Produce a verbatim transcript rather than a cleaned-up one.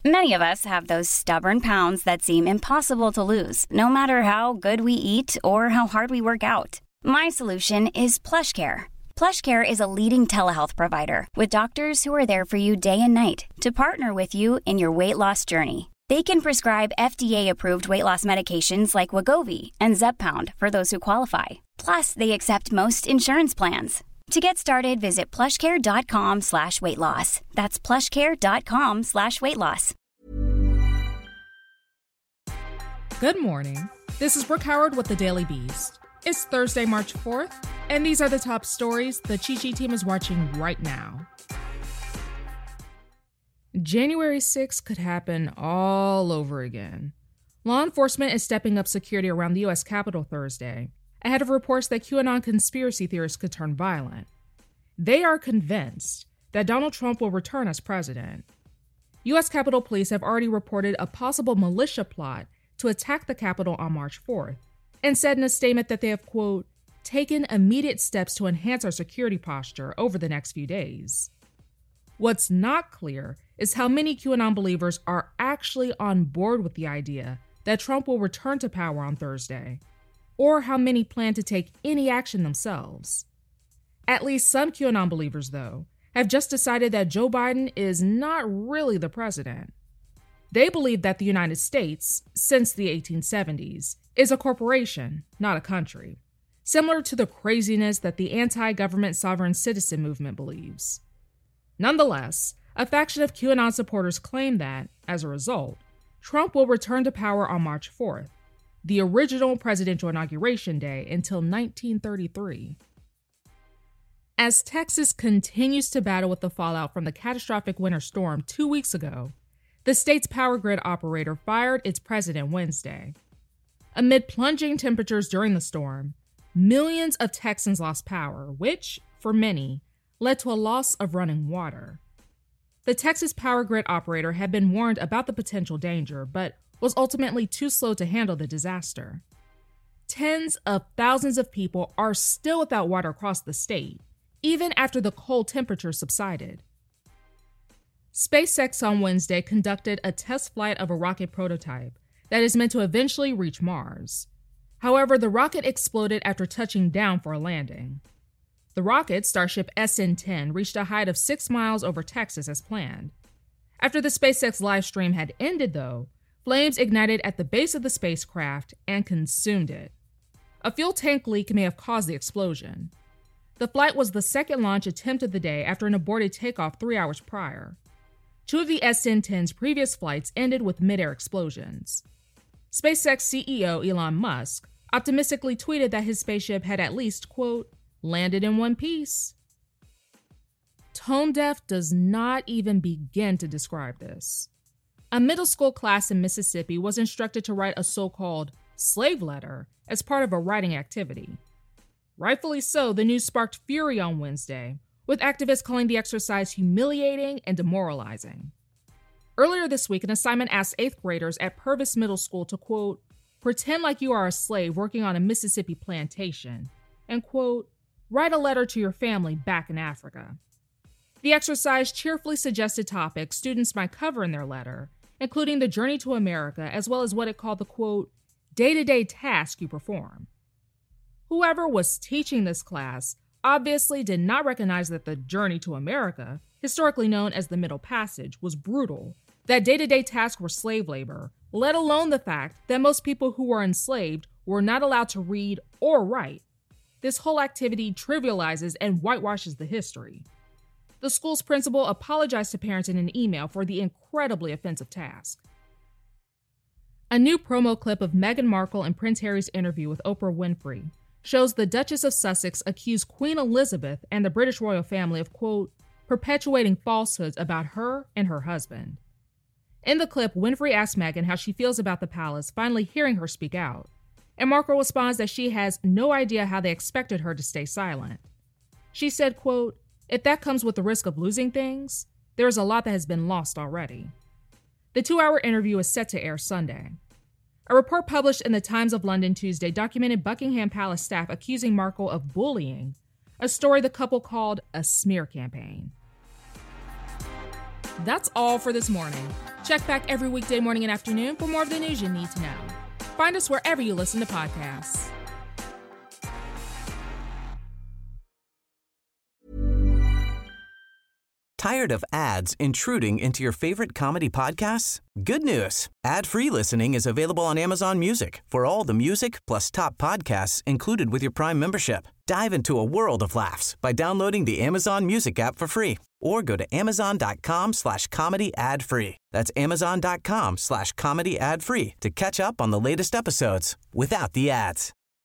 Many of us have those stubborn pounds that seem impossible to lose, no matter how good we eat or how hard we work out. My solution is PlushCare. PlushCare is a leading telehealth provider with doctors who are there for you day and night to partner with you in your weight loss journey. They can prescribe F D A-approved weight loss medications like Wegovy and Zepbound for those who qualify. Plus, they accept most insurance plans. To get started, visit plushcare.com slash weight loss. That's plushcare.com slash weight loss. Good morning. This is Brooke Howard with the Daily Beast. It's Thursday, March fourth, and these are the top stories the Chi-Chi team is watching right now. January sixth could happen all over again. Law enforcement is stepping up security around the U S Capitol Thursday, ahead of reports that QAnon conspiracy theorists could turn violent. They are convinced that Donald Trump will return as president. U S Capitol Police have already reported a possible militia plot to attack the Capitol on March fourth, and said in a statement that they have, quote, taken immediate steps to enhance our security posture over the next few days. What's not clear is how many QAnon believers are actually on board with the idea that Trump will return to power on Thursday, or how many plan to take any action themselves. At least some QAnon believers, though, have just decided that Joe Biden is not really the president. They believe that the United States, since the eighteen seventies, is a corporation, not a country, similar to the craziness that the anti-government sovereign citizen movement believes. Nonetheless, a faction of QAnon supporters claim that, as a result, Trump will return to power on March fourth, the original presidential inauguration day until nineteen thirty-three. As Texas continues to battle with the fallout from the catastrophic winter storm two weeks ago, the state's power grid operator fired its president Wednesday. Amid plunging temperatures during the storm, millions of Texans lost power, which, for many, led to a loss of running water. The Texas power grid operator had been warned about the potential danger, but was ultimately too slow to handle the disaster. Tens of thousands of people are still without water across the state, even after the cold temperatures subsided. SpaceX on Wednesday conducted a test flight of a rocket prototype that is meant to eventually reach Mars. However, the rocket exploded after touching down for a landing. The rocket, Starship S N ten, reached a height of six miles over Texas as planned. After the SpaceX live stream had ended, though, flames ignited at the base of the spacecraft and consumed it. A fuel tank leak may have caused the explosion. The flight was the second launch attempt of the day after an aborted takeoff three hours prior. Two of the S N ten's previous flights ended with mid-air explosions. SpaceX C E O Elon Musk optimistically tweeted that his spaceship had at least, quote, landed in one piece. Tone deaf does not even begin to describe this. A middle school class in Mississippi was instructed to write a so-called slave letter as part of a writing activity. Rightfully so, the news sparked fury on Wednesday, with activists calling the exercise humiliating and demoralizing. Earlier this week, an assignment asked eighth graders at Purvis Middle School to, quote, pretend like you are a slave working on a Mississippi plantation, and, quote, write a letter to your family back in Africa. The exercise cheerfully suggested topics students might cover in their letter, including the journey to America, as well as what it called the, quote, day-to-day task you perform. Whoever was teaching this class obviously did not recognize that the journey to America, historically known as the Middle Passage, was brutal, that day-to-day tasks were slave labor, let alone the fact that most people who were enslaved were not allowed to read or write. This whole activity trivializes and whitewashes the history. The school's principal apologized to parents in an email for the incredibly offensive task. A new promo clip of Meghan Markle and Prince Harry's interview with Oprah Winfrey shows the Duchess of Sussex accuse Queen Elizabeth and the British royal family of, quote, perpetuating falsehoods about her and her husband. In the clip, Winfrey asks Meghan how she feels about the palace finally hearing her speak out, and Markle responds that she has no idea how they expected her to stay silent. She said, quote, if that comes with the risk of losing things, there is a lot that has been lost already. The two-hour interview is set to air Sunday. A report published in the Times of London Tuesday documented Buckingham Palace staff accusing Markle of bullying, a story the couple called a smear campaign. That's all for this morning. Check back every weekday morning and afternoon for more of the news you need to know. Find us wherever you listen to podcasts. Tired of ads intruding into your favorite comedy podcasts? Good news. Ad-free listening is available on Amazon Music for all the music plus top podcasts included with your Prime membership. Dive into a world of laughs by downloading the Amazon Music app for free or go to amazon.com slash comedy ad free. That's amazon.com slash comedy ad free to catch up on the latest episodes without the ads.